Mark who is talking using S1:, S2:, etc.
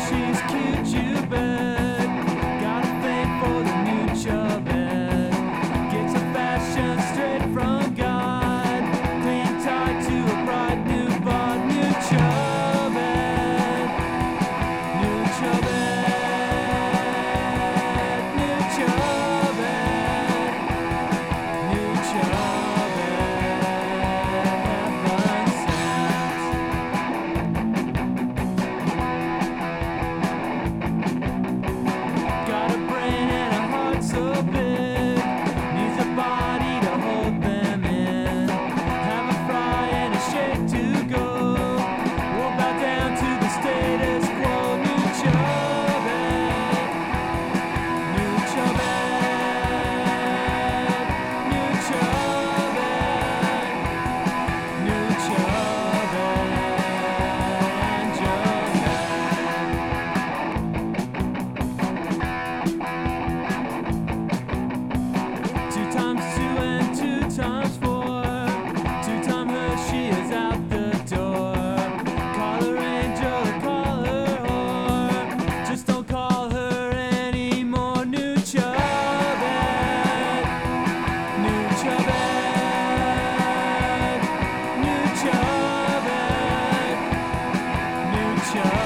S1: she's cute, you bet. Got a thing for the new Chubette. Gets her fashion straight from God. Clean tied to a bright new bought new Chubette. New Chubette. New Chubette. New Chubette. Heaven sent. Got a brain and a heart so big, needs a body to hold them in. Have a fry and a shake to go. Won't bow down to the status quo. New Chubette, new Chubette, new Chubette, new Chubette, and Chubette. 2 times 2 and 2 times 4. 2-time her, she is out the door. Call her angel or call her whore. Just don't call her anymore. New Chubette. New Chubette. New Chubette. New Chubette.